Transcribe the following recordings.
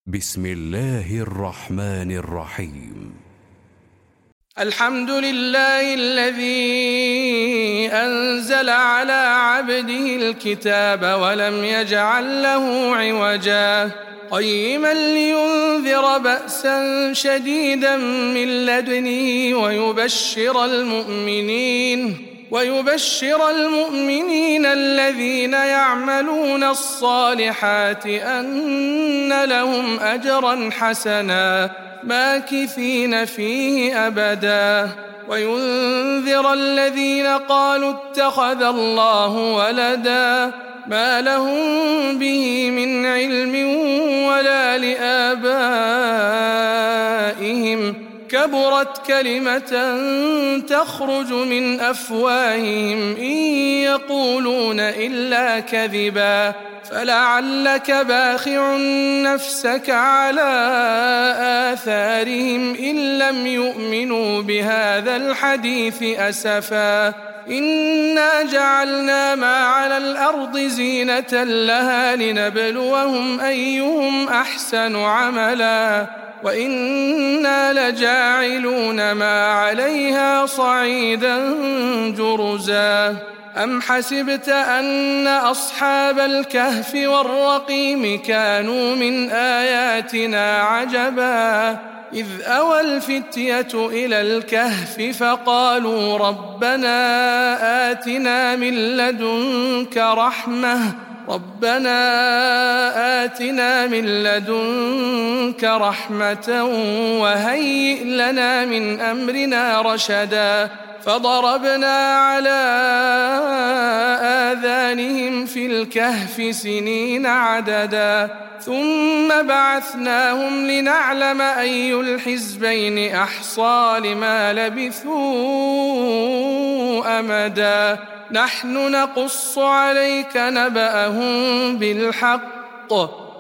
بسم الله الرحمن الرحيم. الحمد لله الذي أنزل على عبده الكتاب ولم يجعل له عوجا قيما لينذر بأسا شديدا من لدنه ويبشر المؤمنين الذين يعملون الصالحات أن لهم أجرا حسنا ماكثين فيه أبدا وينذر الذين قالوا اتخذ الله ولدا ما لهم به من علم ولا لآبائهم كبرت كلمة تخرج من أفواههم إن يقولون إلا كذبا فلعلك باخع نفسك على آثارهم إن لم يؤمنوا بهذا الحديث أسفا إنا جعلنا ما على الأرض زينة لها لنبلوهم أيهم أحسن عملا وإنا لجاعلون ما عليها صعيدا جرزا أم حسبت أن أصحاب الكهف والرقيم كانوا من آياتنا عجبا إذ أوى الفتية إلى الكهف فقالوا ربنا آتنا من لدنك رحمة وهيئ لنا من أمرنا رشدا فضربنا على آذانهم في الكهف سنين عددا ثم بعثناهم لنعلم أي الحزبين أحصى لما لبثوا أمدا نحن نقص عليك نبأهم بالحق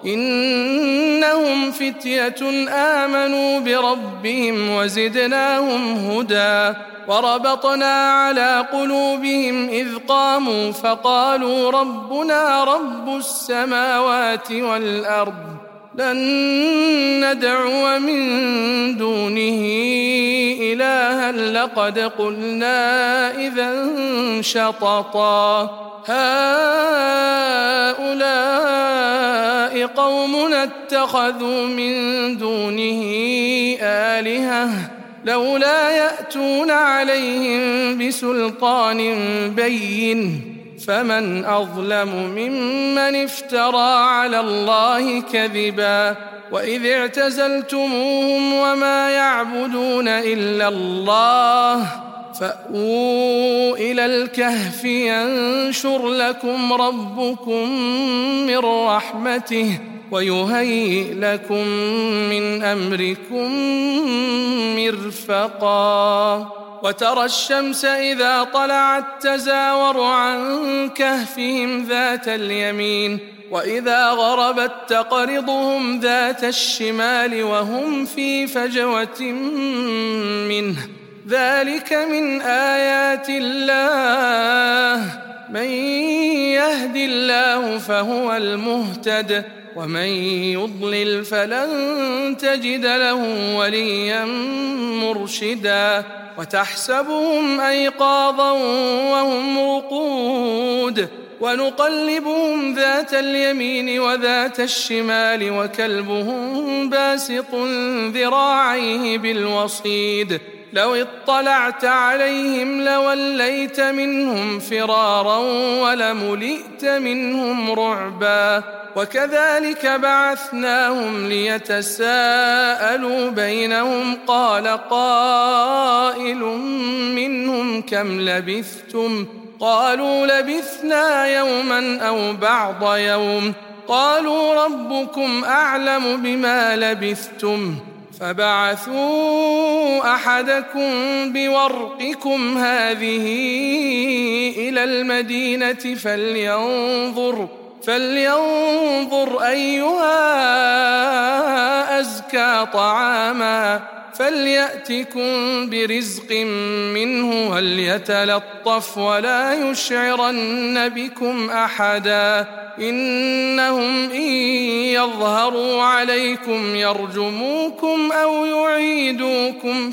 إنهم فتية آمنوا بربهم وزدناهم هدى وربطنا على قلوبهم إذ قاموا فقالوا ربنا رب السماوات والأرض لن ندعو من دونه إلها لقد قلنا إذا شططا هؤلاء قومنا اتخذوا من دونه آلهة لولا يأتون عليهم بسلطان بين فمن أظلم ممن افترى على الله كذبا وإذ اعتزلتموهم وما يعبدون إلا الله فأووا إلى الكهف ينشر لكم ربكم من رحمته ويهيئ لكم من أمركم مرفقا وترى الشمس إذا طلعت تزاور عن كهفهم ذات اليمين وإذا غربت تقرضهم ذات الشمال وهم في فجوة منه ذلك من آيات الله من يهد الله فهو المهتد ومن يضلل فلن تجد له وليا مرشدا وتحسبهم أيقاظا وهم رقود ونقلبهم ذات اليمين وذات الشمال وكلبهم باسط ذراعيه بالوصيد لو اطلعت عليهم لوليت منهم فرارا ولملئت منهم رعبا وكذلك بعثناهم ليتساءلوا بينهم قال قائل منهم كم لبثتم قالوا لبثنا يوما أو بعض يوم قالوا ربكم أعلم بما لبثتم فبعثوا أحدكم بورقكم هذه إلى المدينة فلينظر أيها أزكى طعاما فليأتكم برزق منه وليتلطف ولا يشعرن بكم أحدا إنهم إن يظهروا عليكم يرجموكم أو يعيدوكم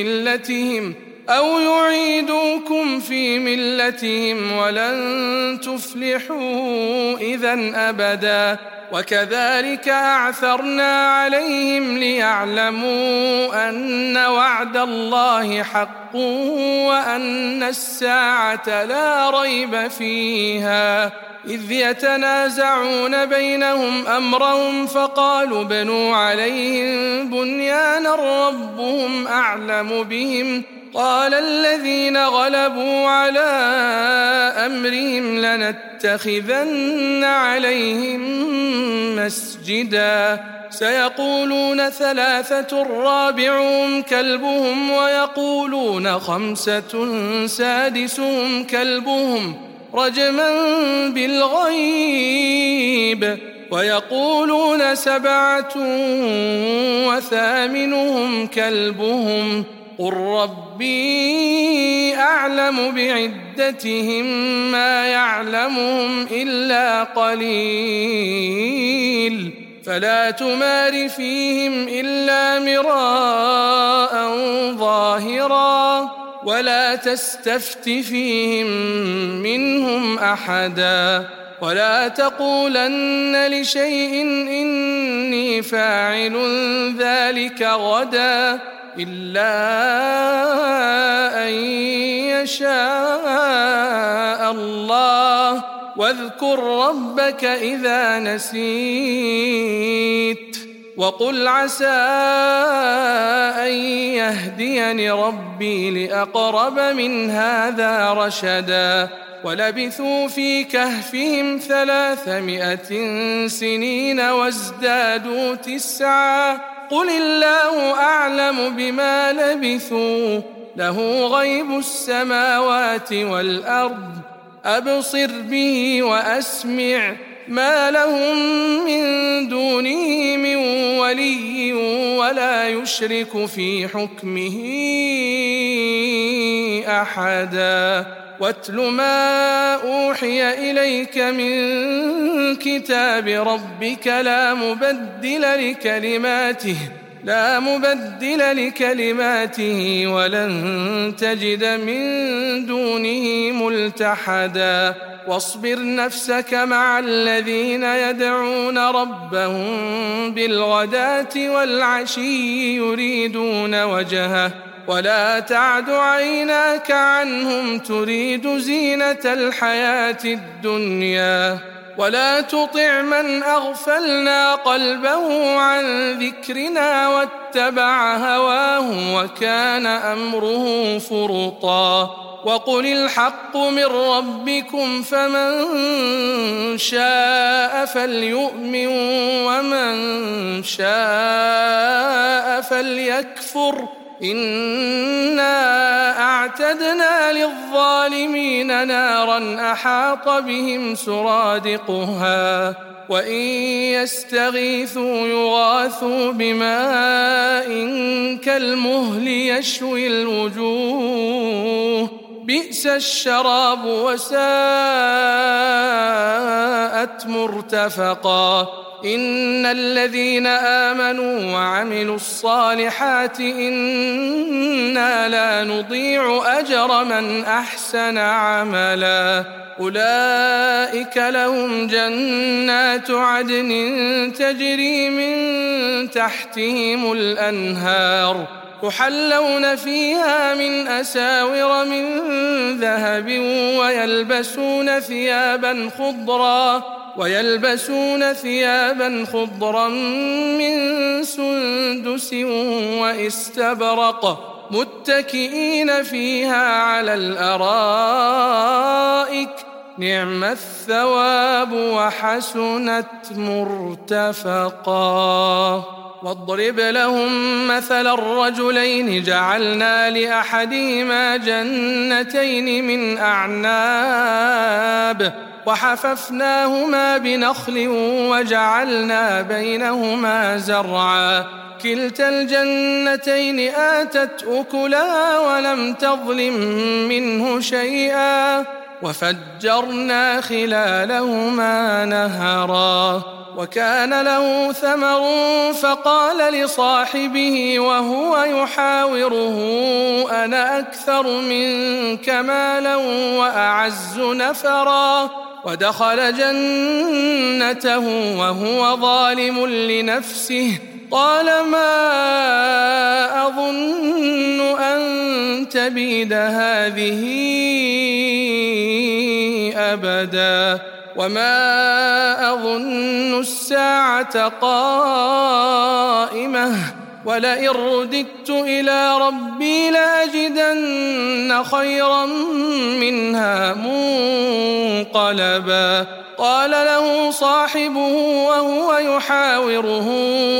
في ملتهم ولن تفلحوا إذن أبدا وكذلك أعثرنا عليهم ليعلموا أن وعد الله حق وأن الساعة لا ريب فيها إذ يتنازعون بينهم أمرهم فقالوا بنوا عليهم بنيانا ربهم أعلم بهم قال الذين غلبوا على أمرهم لنتخذن عليهم مسجدا سيقولون 3 رابعهم كلبهم ويقولون 5 سادسهم كلبهم رجما بالغيب ويقولون 7 وثامنهم كلبهم قل ربي أعلم بعدتهم ما يعلمهم إلا قليل فلا تمار فيهم إلا مراء ظاهرا ولا تستفت فيهم منهم أحدا ولا تقولن لشيء إني فاعل ذلك غدا إلا أن يشاء الله واذكر ربك إذا نسيت وقل عسى أن يهديني ربي لأقرب من هذا رشدا ولبثوا في كهفهم 300 سنين وازدادوا 9 قل الله أعلم بما لبثوا له غيب السماوات والأرض أبصر به وأسمع ما لهم من دونه من ولي ولا يشرك في حكمه أحدا واتل ما أوحي إليك من كتاب ربك لا مبدل لكلماته ولن تجد من دونه ملتحدا واصبر نفسك مع الذين يدعون ربهم بالغداة والعشي يريدون وجهه ولا تعد عيناك عنهم تريد زينة الحياة الدنيا ولا تطع من أغفلنا قلبه عن ذكرنا واتبع هواه وكان أمره فرطا وقل الحق من ربكم فمن شاء فليؤمن ومن شاء فليكفر إنا أعتدنا للظالمين نارا أحاط بهم سرادقها وإن يستغيثوا يغاثوا بماء كالمهل يشوي الوجوه بئس الشراب وساءت مرتفقا إن الذين آمنوا وعملوا الصالحات إنا لا نضيع أجر من أحسن عملا أولئك لهم جنات عدن تجري من تحتهم الأنهار يحلون فيها من أساور من ذهب ويلبسون ثيابا خضرا من سندس واستبرق متكئين فيها على الأرائك نعم الثواب وحسنت مرتفقا واضرب لهم مثل الرجلين جعلنا لأحدهما جنتين من أعناب وحففناهما بنخل وجعلنا بينهما زرعا كلتا الجنتين آتت أكلها ولم تظلم منه شيئا وفجرنا خلالهما نهرا وكان له ثمر فقال لصاحبه وهو يحاوره أنا أكثر منك مالا وأعز نفرا ودخل جنته وهو ظالم لنفسه قال ما أظن أن تبيد هذه أبدا وما أظن الساعة قائمة ولئن رددت إلى ربي لأجدن خيرا منها منقلبا قال له صاحبه وهو يحاوره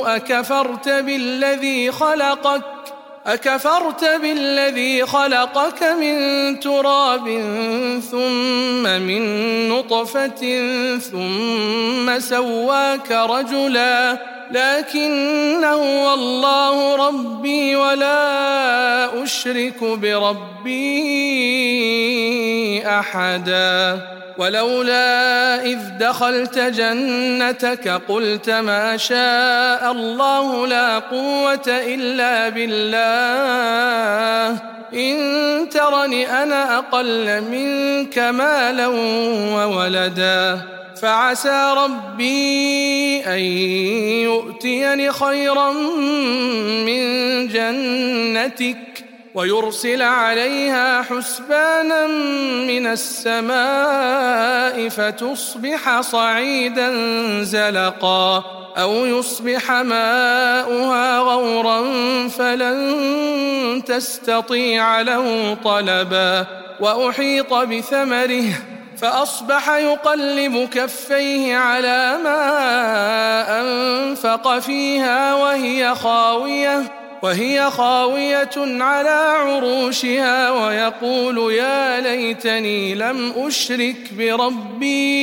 أكفرت بالذي خلقك من تراب ثم من نطفة ثم سواك رجلا لكن هو الله ربي ولا أشرك بربي أحدا ولولا إذ دخلت جنتك قلت ما شاء الله لا قوة إلا بالله إن ترني أنا أقل منك مالا وولدا فعسى ربي أن يؤتيني خيرا من جنتك ويرسل عليها حسبانا من السماء فتصبح صعيدا زلقا أو يصبح ماؤها غورا فلن تستطيع له طلبا وأحيط بثمره فأصبح يقلب كفيه على ما أنفق فيها وهي خاوية على عروشها ويقول يا ليتني لم أشرك بربي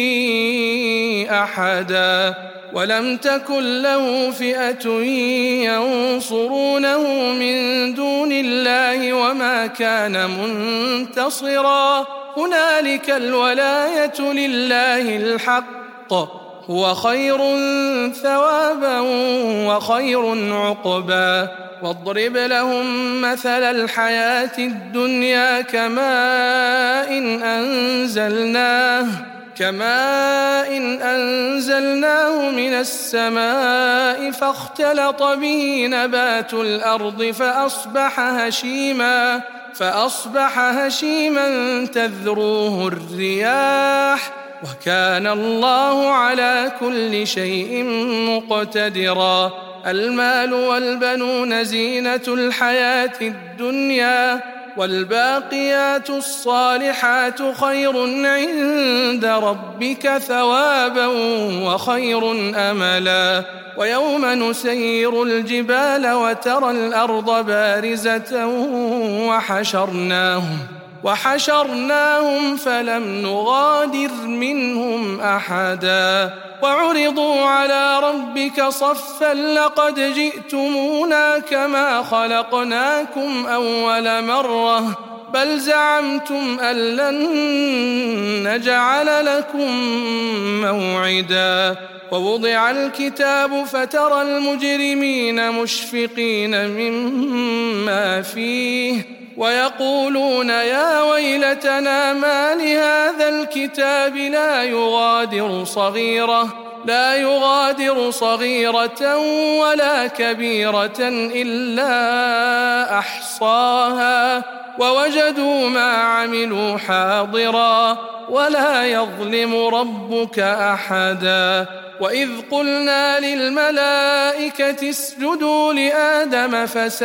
أحدا ولم تكن له فئة ينصرونه من دون الله وما كان منتصرا هنالك الولاية لله الحق هو خير ثوابا وخير عقبا واضرب لهم مثل الحياة الدنيا كماء أنزلناه من السماء فاختلط به نبات الأرض فأصبح هشيما تذروه الرياح وكان الله على كل شيء مقتدرا المال والبنون زينة الحياة الدنيا والباقيات الصالحات خير عند ربك ثوابا وخير أملا ويوم نسير الجبال وترى الأرض بارزة وحشرناهم فلم نغادر منهم أحدا وعرضوا على ربك صفا لقد جئتمونا كما خلقناكم أول مرة بل زعمتم أن لن نجعل لكم موعدا ووضع الكتاب فترى المجرمين مشفقين مما فيه ويقولون يا ويلتنا ما لهذا الكتاب لا يغادر صغيرة ولا كبيرة إلا أحصاها ووجدوا ما عملوا حاضرا ولا يظلم ربك أحدا وإذ قلنا للملائكة اسجدوا لآدم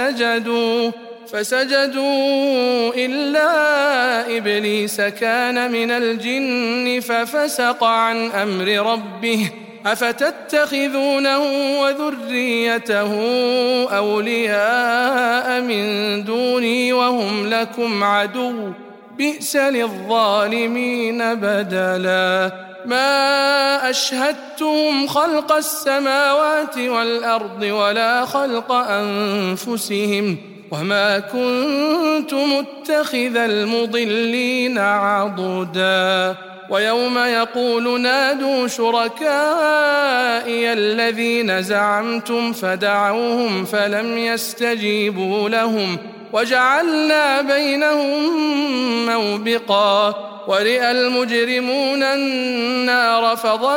فسجدوا إلا إبليس كان من الجن ففسق عن أمر ربه أفتتخذونه وذريته أولياء من دوني وهم لكم عدو بئس للظالمين بدلا ما أشهدتهم خلق السماوات والأرض ولا خلق أنفسهم وما كنت متخذ المضلين عضدا ويوم يقول نادوا شركائي الذين زعمتم فدعوهم فلم يستجيبوا لهم وجعلنا بينهم موبقا ورئ المجرمون النار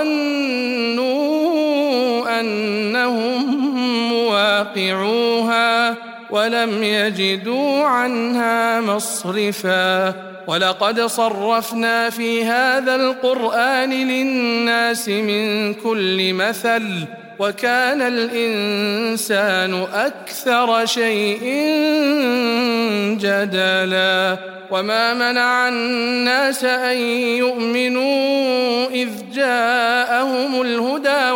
فظنوا أنهم مواقعوها ولم يجدوا عنها مصرفا ولقد صرفنا في هذا القرآن للناس من كل مثل وكان الإنسان أكثر شيء جدلا وما منع الناس أن يؤمنوا إذ جاءهم الهدى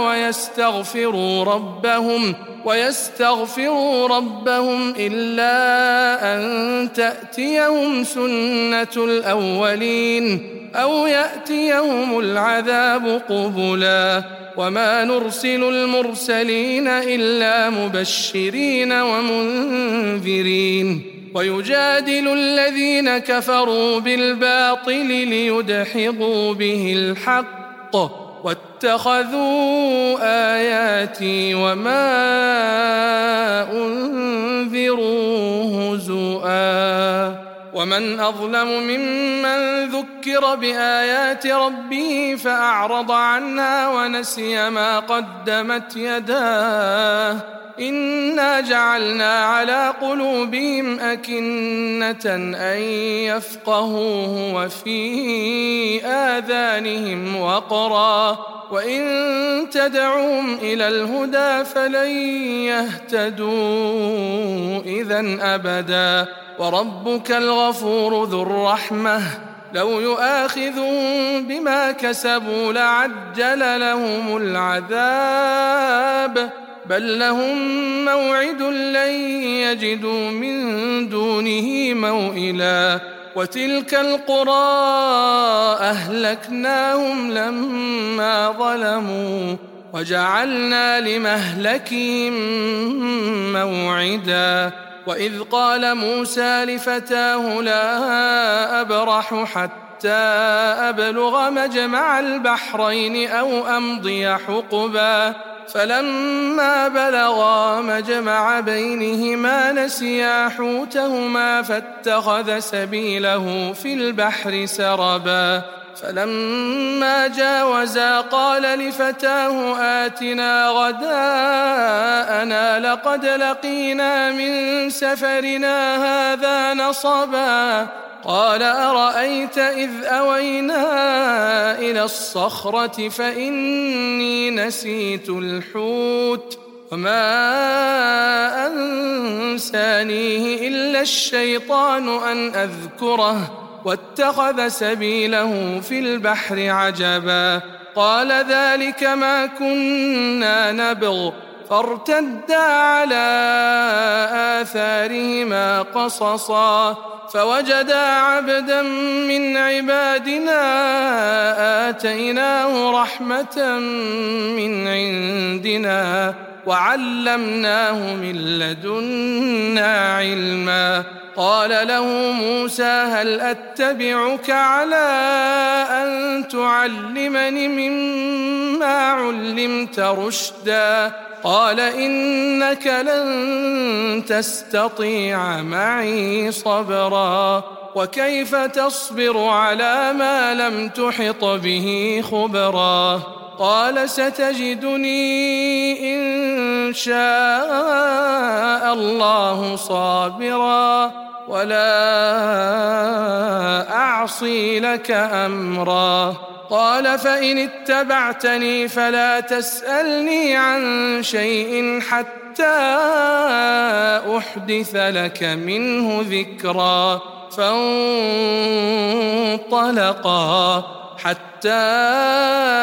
ويستغفروا ربهم إلا أن تأتيهم سنة الأولين أو يأتيهم العذاب قبلا وما نرسل المرسلين إلا مبشرين ومنذرين ويجادل الذين كفروا بالباطل ليدحضوا به الحق واتخذوا آياتي وما أنذروا هزؤا ومن أظلم ممن ذكر بآيات ربه فأعرض عنها ونسي ما قدمت يداه إنا جعلنا على قلوبهم أكنة أن يفقهوه وفي آذانهم وقرا وإن تدعوهم إلى الهدى فلن يهتدوا إذن أبدا وربك الغفور ذو الرحمة لو يؤاخذهم بما كسبوا لعجل لهم العذاب بل لهم موعد لن يجدوا من دونه موئلا وتلك القرى أهلكناهم لما ظلموا وجعلنا لمهلكهم موعدا وإذ قال موسى لفتاه لا أبرح حتى أبلغ مجمع البحرين أو أمضي حقبا فلما بلغا مجمع بينهما نسيا حوتهما فاتخذ سبيله في البحر سربا فلما جاوزا قال لفتاه آتنا غداءنا لقد لقينا من سفرنا هذا نصبا قال أرأيت إذ أوينا إلى الصخرة فإني نسيت الحوت وما أنسانيه إلا الشيطان أن أذكره واتخذ سبيله في البحر عجبا قال ذلك ما كنا نبغ فارتدا على آثارهما قصصا فوجدا عبدا من عبادنا آتيناه رحمة من عندنا وعلمناه من لدنا علما قال له موسى هل أتبعك على أن تعلمني مما علمت رشدا قال إنك لن تستطيع معي صبرا وكيف تصبر على ما لم تحط به خبرا قال ستجدني إن شاء الله صابرا ولا أعصي لك أمرا قال فإن اتبعتني فلا تسألني عن شيء حتى أحدث لك منه ذكرا فانطلقا حتى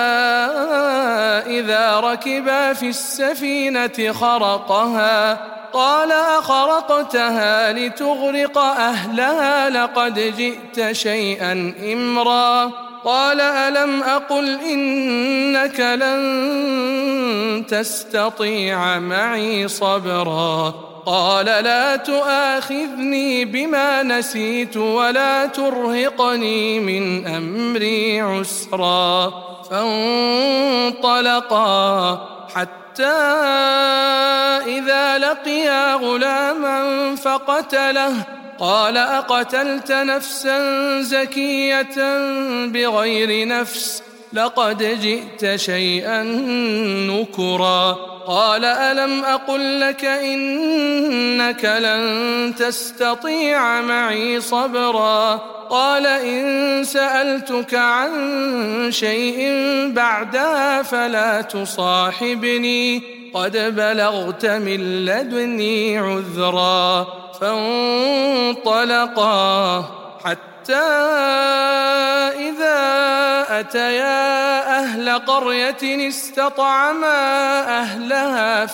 إذا ركبا في السفينة خرقها قال أخرقتها لتغرق أهلها لقد جئت شيئا إمرا قال ألم أقل إنك لن تستطيع معي صبرا قال لا تؤاخذني بما نسيت ولا ترهقني من أمري عسرا فانطلقا حتى إذا لقيا غلاما فقتله قال أقتلت نفسا زكية بغير نفس لقد جئت شيئا نكرا قال ألم أقل لك إنك لن تستطيع معي صبرا قال إن سألتك عن شيء بعدها فلا تصاحبني قد بلغت من لدني عذرا فانطلقا حتى إذا أتيا أهل قرية استطعما أهلها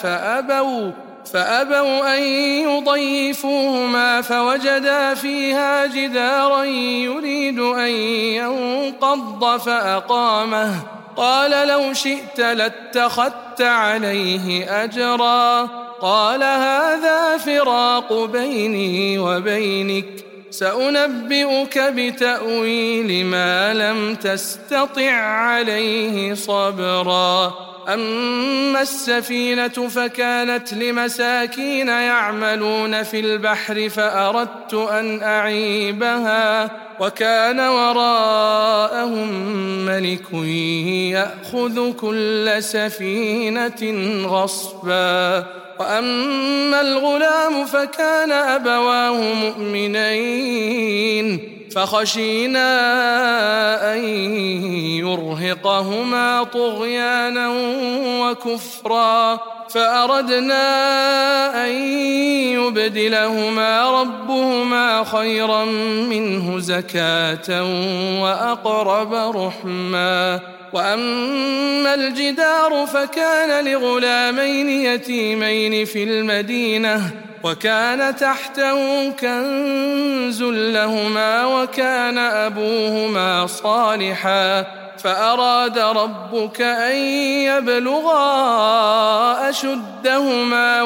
فأبوا أن يضيفوهما فوجدا فيها جدارا يريد أن ينقض فأقامه قال لو شئت لاتخذت عليه أجرا قال هذا فراق بيني وبينك سأنبئك بتأويل ما لم تستطع عليه صبرا أما السفينة فكانت لمساكين يعملون في البحر فأردت أن أعيبها وكان وراءهم ملك يأخذ كل سفينة غصبا وأما الغلام فكان أبواه مؤمنين فخشينا أن يرهقهما طغيانا وكفرا فأردنا أن يبدلهما ربهما خيرا منه زكاة وأقرب رحما وأما الجدار فكان لغلامين يتيمين في المدينة وكان تحته كنز لهما وكان أبوهما صالحا فأراد ربك أن يبلغا أشدهما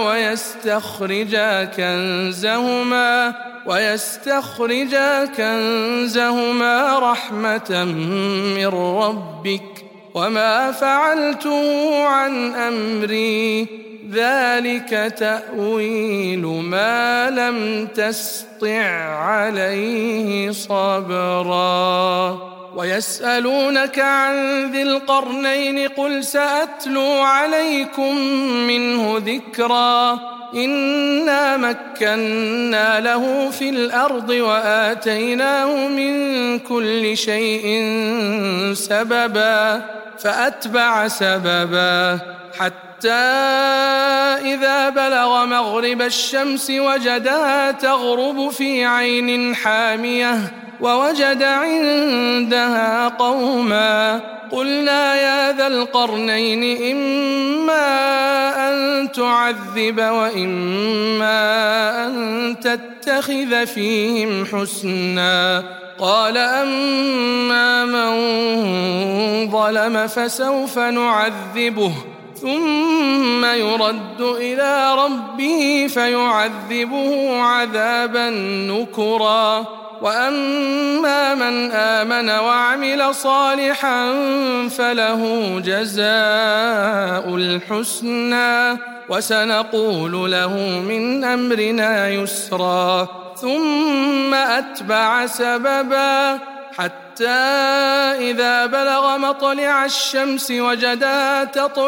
ويستخرجا كنزهما رحمة من ربك وما فعلته عن أمري ذلك تأويل ما لم تسطع عليه صبرا ويسألونك عن ذي القرنين قل سأتلو عليكم منه ذكرا إنا مكنا له في الأرض وآتيناه من كل شيء سببا فأتبع سببا حتى إذا بلغ مغرب الشمس وجدها تغرب في عين حامية ووجد عندها قوما قلنا يا ذا القرنين إما أن تعذب وإما أن تتخذ فيهم حسنا قال أما من ظلم فسوف نعذبه ثم يرد إلى ربه فيعذبه عذابا نكرا وأما من آمن وعمل صالحا فله جزاء الحسنى وسنقول له من أمرنا يسرا ثم أتبع سببا حتى إذا بلغ مطلع الشمس وجدها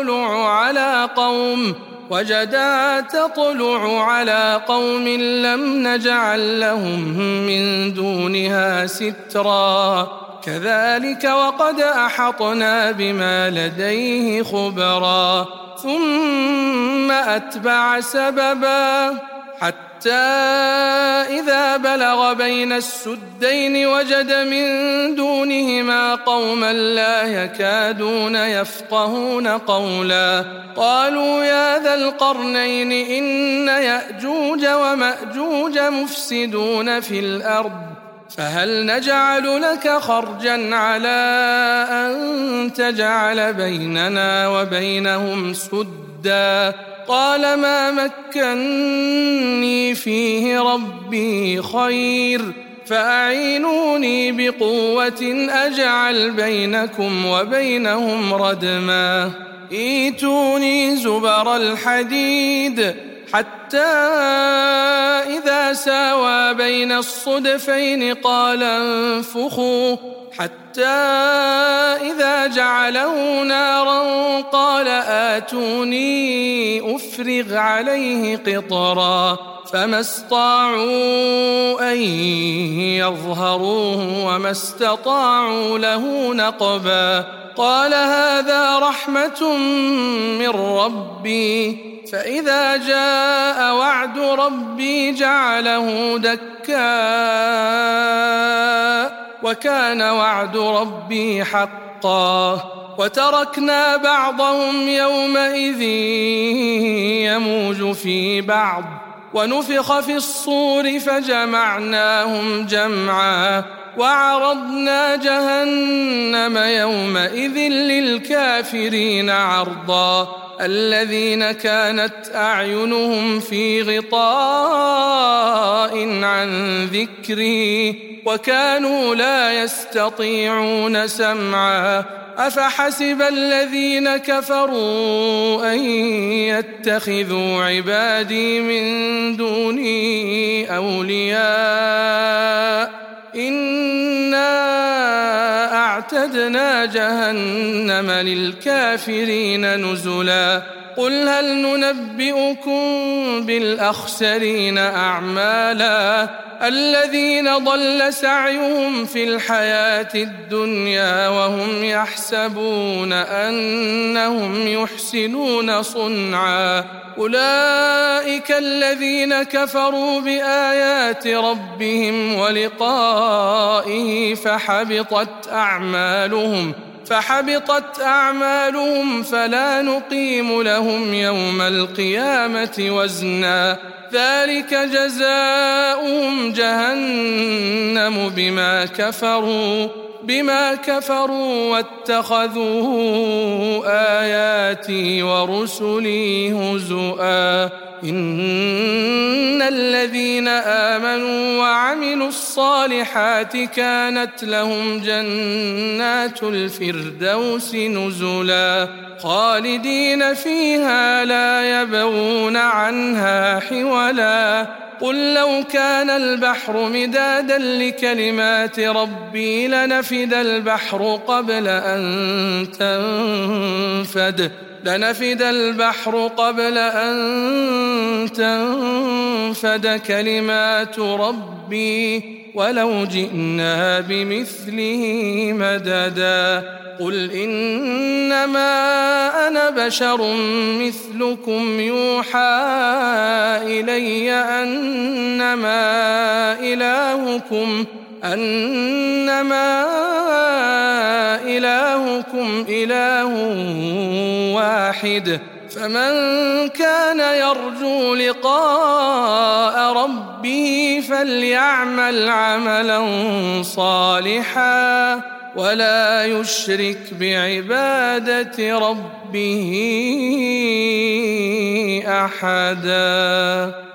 تطلع على قوم لم نجعل لهم من دونها سترا كذلك وقد أحطنا بما لديه خبرا ثم أتبع سببا حتى إذا بلغ بين السدين وجد من دونهما قوما لا يكادون يفقهون قولا قالوا يا ذا القرنين إن يأجوج ومأجوج مفسدون في الأرض فهل نجعل لك خرجا على أن تجعل بيننا وبينهم سدا قال ما مكني فيه ربي خير فأعينوني بقوة أجعل بينكم وبينهم ردما ائتوني زبر الحديد حتى إذا ساوى بين الصدفين قال انفخوا حتى إذا جعله نارا قال آتوني أفرغ عليه قطرا فما استطاعوا أن يظهروه وما استطاعوا له نقبا قال هذا رحمة من ربي فإذا جاء وعد ربي جعله دكا وكان وعد ربي حقا وتركنا بعضهم يومئذ يموج في بعض ونفخ في الصور فجمعناهم جمعا وعرضنا جهنم يومئذ للكافرين عرضا الذين كانت أعينهم في غطاء عن ذكري وكانوا لا يستطيعون سمعا أفحسب الذين كفروا أن يتخذوا عبادي من دوني أولياء إنا أعتدنا جهنم للكافرين نزلا قل هل ننبئكم بالأخسرين أعمالا الذين ضل سعيهم في الحياة الدنيا وهم يحسبون أنهم يحسنون صنعا أولئك الذين كفروا بآيات ربهم ولقائه فحبطت أعمالهم فلا نقيم لهم يوم القيامة وزنا ذلك جزاؤهم جهنم بما كفروا واتخذوا آياتي ورسلي هزؤا إن الذين آمنوا وعملوا الصالحات كانت لهم جنات الفردوس نزلا خالدين فيها لا يبغون عنها حولا قل لو كان البحر مدادا لكلمات ربي لنفد البحر قبل أن تنفد كلمات ربي ولو جئنا بمثله مددا قل إنما أنا بشر مثلكم يوحى إلي أنما إلهكم إله واحد فمن كان يرجو لقاء ربه فليعمل عملا صالحا ولا يشرك بعبادة ربه أحدا.